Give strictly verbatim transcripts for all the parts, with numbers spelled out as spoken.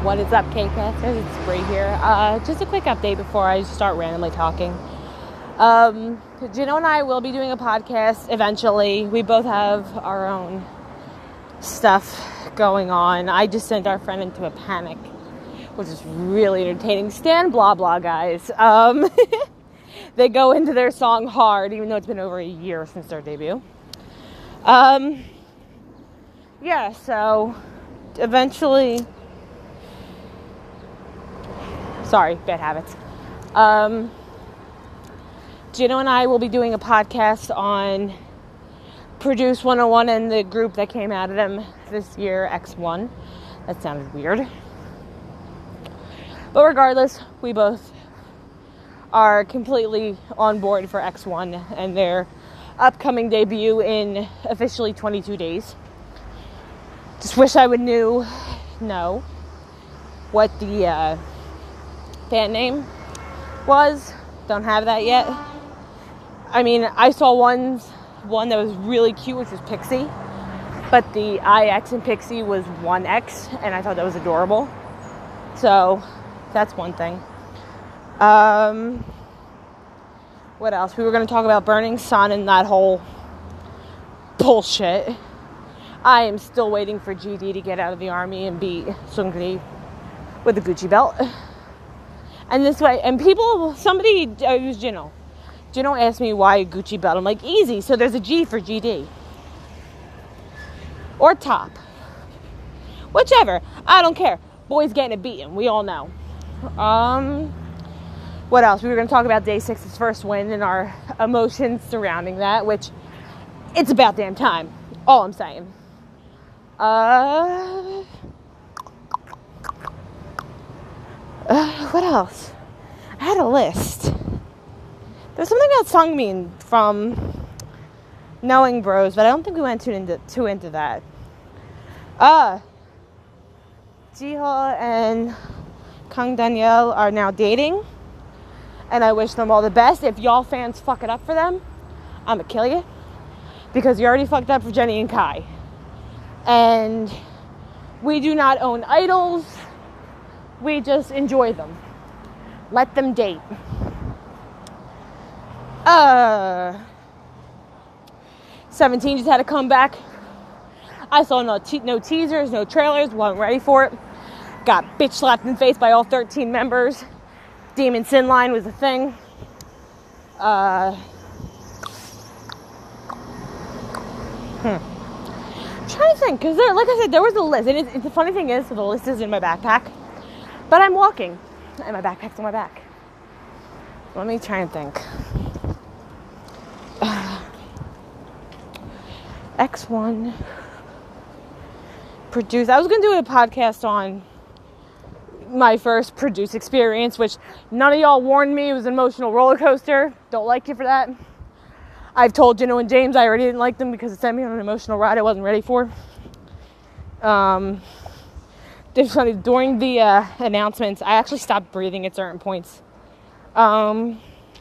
What is up, K-Casters? It's Bree here. Uh, just a quick update before I start randomly talking. Um, Gino and I will be doing a podcast eventually. We both have our own stuff going on. I just sent our friend into a panic, which is really entertaining. Stan blah blah, guys. Um, they go into their song hard, even though it's been over a year since their debut. Um, yeah, so eventually... Sorry, bad habits. Um, Gino and I will be doing a podcast on Produce one oh one and the group that came out of them this year, X one. That sounded weird. But regardless, we both are completely on board for X one and their upcoming debut in officially twenty-two days. Just wish I would knew, know what the... Uh, band name was. Don't have that yet. I mean, I saw one one that was really cute, which was Pixie, but the I X in Pixie was one X, and I thought that was adorable. So that's one thing. Um, what else? We were going to talk about Burning Sun and that whole bullshit. I am still waiting for G D to get out of the army and beat Seungri with the Gucci belt. And this way, and people, somebody, uh, it was Gino. Gino asked me why Gucci belt. I'm like, easy, so there's a G for G D. Or top. Whichever. I don't care. Boy's getting it beaten. We all know. Um, what else? We were going to talk about Day six's first win and our emotions surrounding that, which, it's about damn time. All I'm saying. Uh... Uh, what else? I had a list. There's something about Sungmin from Knowing Bros, but I don't think we went too into, too into that. Uh, Jihyo and Kang Daniel are now dating, and I wish them all the best. If y'all fans fuck it up for them, I'm gonna kill you, because you already fucked up for Jennie and Kai. And we do not own idols. We just enjoy them. Let them date. Uh, seventeen just had a comeback. I saw no, te- no teasers, no trailers, wasn't ready for it. Got bitch slapped in the face by all thirteen members. Demon Sin line was a thing. Uh, hmm. I'm trying to think, because like I said, there was a list. And it's, it's, the funny thing is, so the list is in my backpack. But I'm walking, and my backpack's on my back. Let me try and think. Uh, X one. Produce. I was going to do a podcast on my first Produce experience, which none of y'all warned me. It was an emotional roller coaster. Don't like you for that. I've told Gino and James I already didn't like them because it sent me on an emotional ride I wasn't ready for. Um... Funny, during the uh, announcements, I actually stopped breathing at certain points. Um,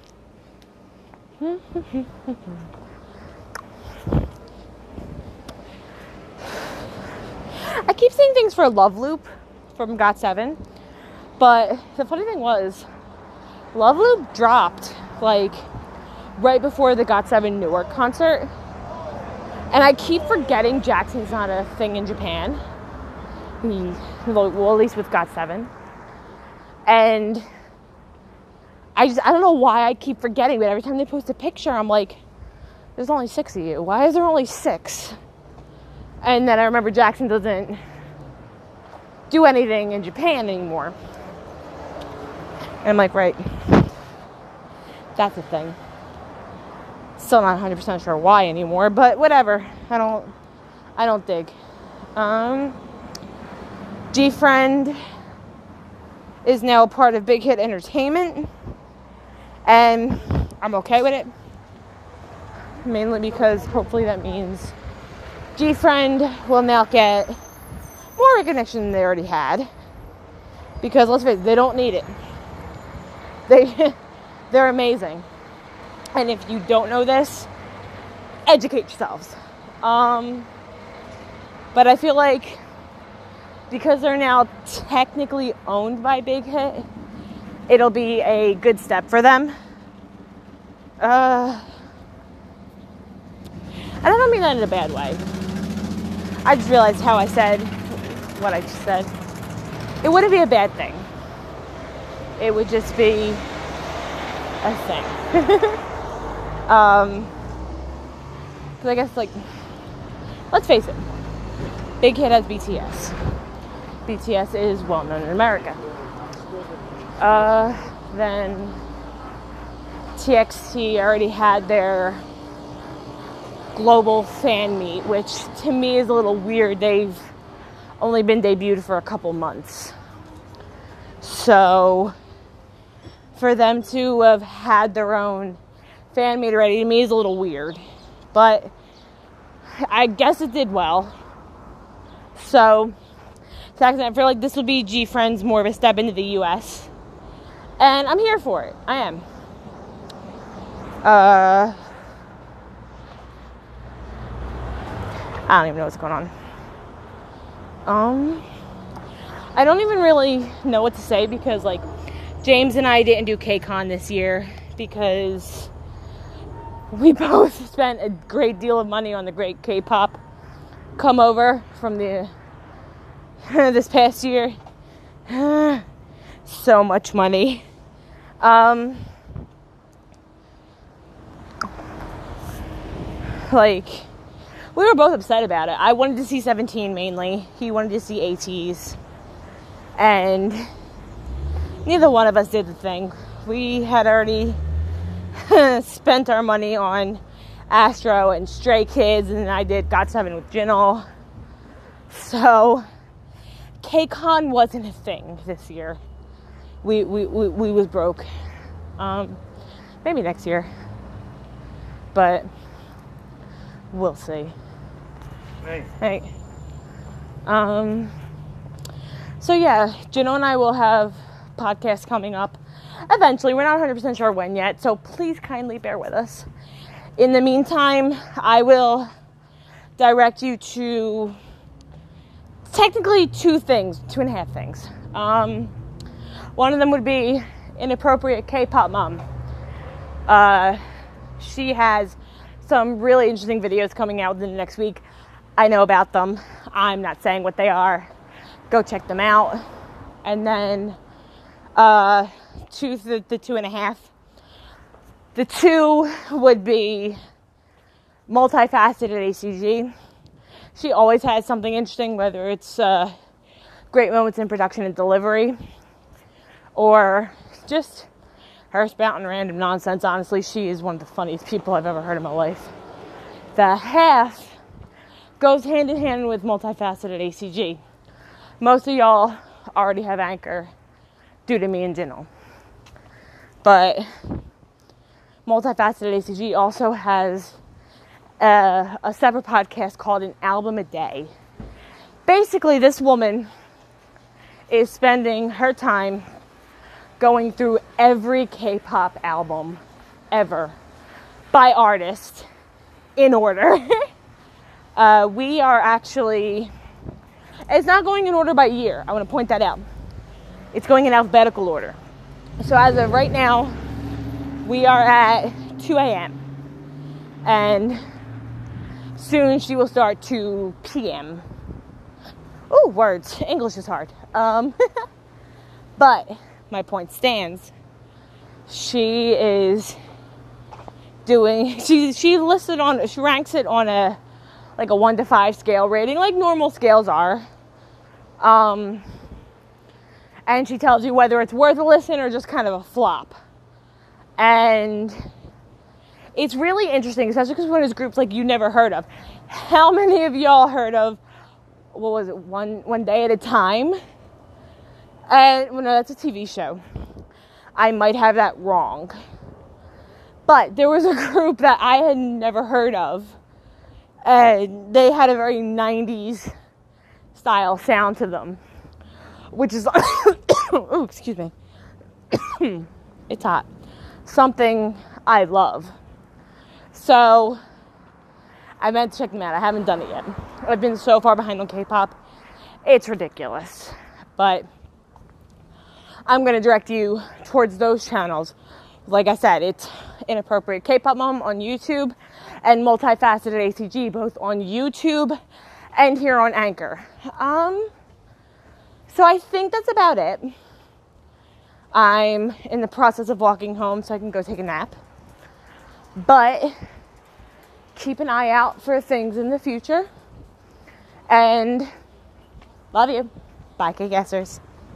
I keep saying things for Love Loop from got seven, but the funny thing was, Love Loop dropped like right before the got seven Newark concert, and I keep forgetting Jackson's not a thing in Japan. He, well, at least with got seven. And I just, I don't know why I keep forgetting, but every time they post a picture, I'm like, there's only six of you. Why is there only six? And then I remember Jackson doesn't do anything in Japan anymore. And I'm like, right. That's a thing. Still not one hundred percent sure why anymore, but whatever. I don't, I don't dig. Um... G-Friend is now part of Big Hit Entertainment, and I'm okay with it, mainly because hopefully that means G-Friend will now get more recognition than they already had, because let's face it, they don't need it. They, they're amazing, and if you don't know this, educate yourselves. Um, but I feel like because they're now technically owned by Big Hit, it'll be a good step for them. Uh, and I don't mean that in a bad way. I just realized how I said what I just said. It wouldn't be a bad thing. It would just be a thing. um, because I guess, like, let's face it, Big Hit has B T S. B T S is well known in America. Uh, then T X T already had their global fan meet, which to me is a little weird. They've only been debuted for a couple months. So for them to have had their own fan meet already, to me is a little weird. But I guess it did well. So I feel like this will be G-Friends more of a step into the U S. And I'm here for it. I am. Uh, I don't even know what's going on. Um, I don't even really know what to say because, like, James and I didn't do K-Con this year because we both spent a great deal of money on the great K-pop come over from the this past year. So much money. Um, like, we were both upset about it. I wanted to see Seventeen mainly. He wanted to see ATEEZ. And neither one of us did the thing. We had already spent our money on Astro and Stray Kids, and then I did got seven with Jinal. So K-Con wasn't a thing this year. We we, we, we was broke. Um, maybe next year. But we'll see. Hey. Hey. Um, so yeah, Jinal and I will have podcasts coming up eventually. We're not one hundred percent sure when yet, so please kindly bear with us. In the meantime, I will direct you to technically two things, two and a half things. Um, one of them would be Inappropriate K-Pop Mom. Uh, she has some really interesting videos coming out within the next week. I know about them. I'm not saying what they are. Go check them out. And then uh, two, the, the two and a half. The two would be Multifaceted A C G. She always has something interesting, whether it's uh, great moments in production and delivery, or just her spouting random nonsense. Honestly, she is one of the funniest people I've ever heard in my life. The half goes hand in hand with Multifaceted A C G. Most of y'all already have Anchor due to me and Jinal. But Multifaceted A C G also has a, a separate podcast called An Album a Day. Basically, this woman is spending her time going through every K-pop album ever by artist in order. uh, we are actually, it's not going in order by year. I want to point that out. It's going in alphabetical order. So as of right now, we are at two a.m. and soon she will start two p.m. Ooh, words. English is hard. Um, but my point stands. She is doing, she she listed on, she ranks it on a, like a one to five scale rating, like normal scales are. Um, and she tells you whether it's worth a listen or just kind of a flop. And it's really interesting, especially because one of those groups like you never heard of. How many of y'all heard of, what was it, One One Day at a Time? And, well, no, that's a T V show. I might have that wrong. But there was a group that I had never heard of. And they had a very nineties style sound to them. Which is, oh, excuse me. It's hot. Something I love. So I meant to check them out. I haven't done it yet. I've been so far behind on K-pop. It's ridiculous. But I'm going to direct you towards those channels. Like I said, it's Inappropriate K-Pop Mom on YouTube and Multifaceted A C G both on YouTube and here on Anchor. Um, so I think that's about it. I'm in the process of walking home so I can go take a nap. But keep an eye out for things in the future. And love you. Bye, K-Guessers.